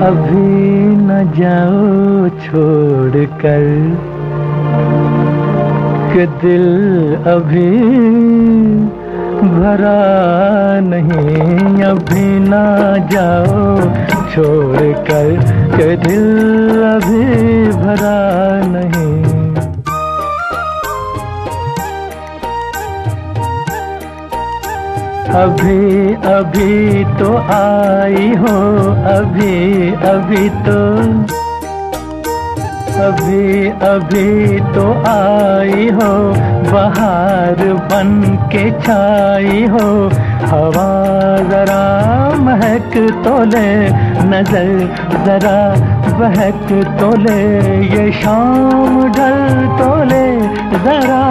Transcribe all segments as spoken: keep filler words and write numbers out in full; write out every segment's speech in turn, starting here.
अभी न जाओ छोड़ कर कि दिल अभी भरा नहीं। अभी न जाओ छोड़ कर कि दिल अभी भरा नहीं। अभी अभी तो आई हो, अभी अभी तो अभी अभी तो आई हो, बहार बन के छाई हो। हवा जरा महक तो ले, नजर जरा बहक तो ले, ये शाम ढल तो ले जरा,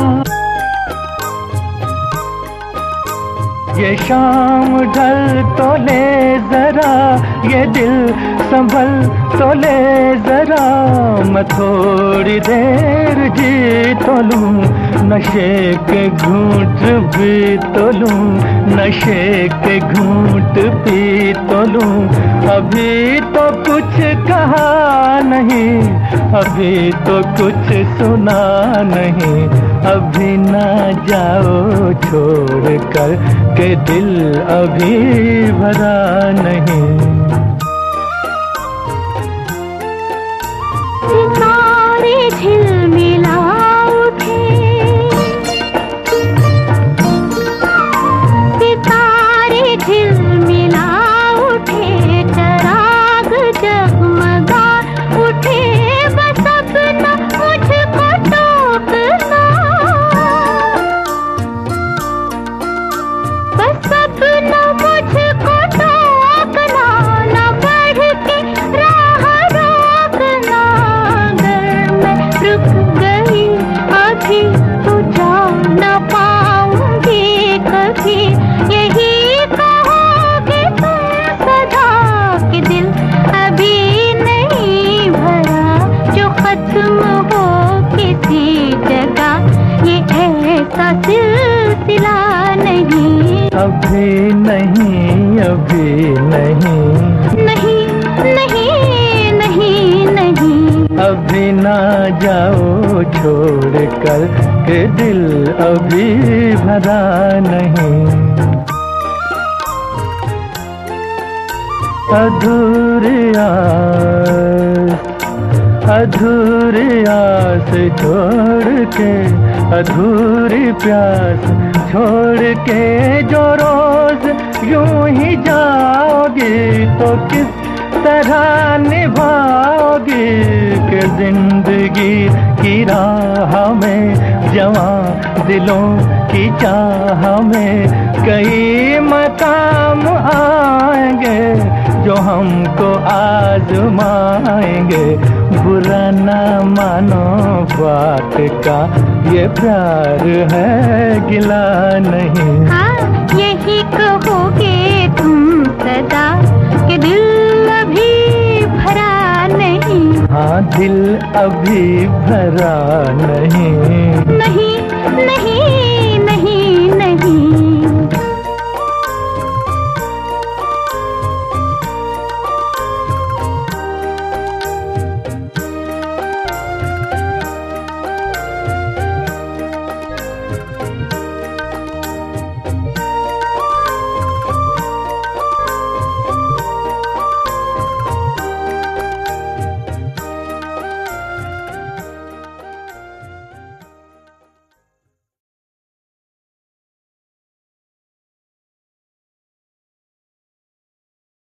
ये शाम ढल तो ले जरा, ये दिल संभल तो ले जरा। मैं थोड़ी देर जी तो लूं, नशे के घूंट भी तो लूं, नशे के घूंट पी तो लूं। अभी तो कुछ कहा नहीं, अभी तो कुछ सुना नहीं। अभी ना जाओ छोड़ कर के दिल अभी भरा नहीं। सितारे झिलमिला उठे, सितारे झिलमिला उठे, चराग जगमगा उठे। बस अपना मुझको टोकना, बस अपना मुझको टोकना, न बढ़ के राह रोकना। अगर मैं रुक गई अभी तो जा न पाऊंगी कभी, यही कहोगे तुम सदा कि दिल अभी नहीं भरा। जो खत्म हो किसी जगह, ये ऐसा सिलसिला नहीं। अभी नहीं, अभी नहीं, नहीं नहीं नहीं नहीं। अभी ना जाओ छोड़ कर के दिल अभी भरा नहीं। अधूरी आस, अधूरी आस छोड़ के, अधूरी प्यास छोड़ के जो रोज यूं ही जाओगी, तो किस तरह निभाओगी कि जिंदगी की राह में, जवां दिलों की चाह में कई मकाम आएंगे जो हमको आजमाएंगे। बुरा ना मानो बात का, ये प्यार है गिला नहीं। हाँ, यही कहोगे तुम सदा कि दिल अभी भरा नहीं। हाँ, दिल अभी भरा नहीं। नहीं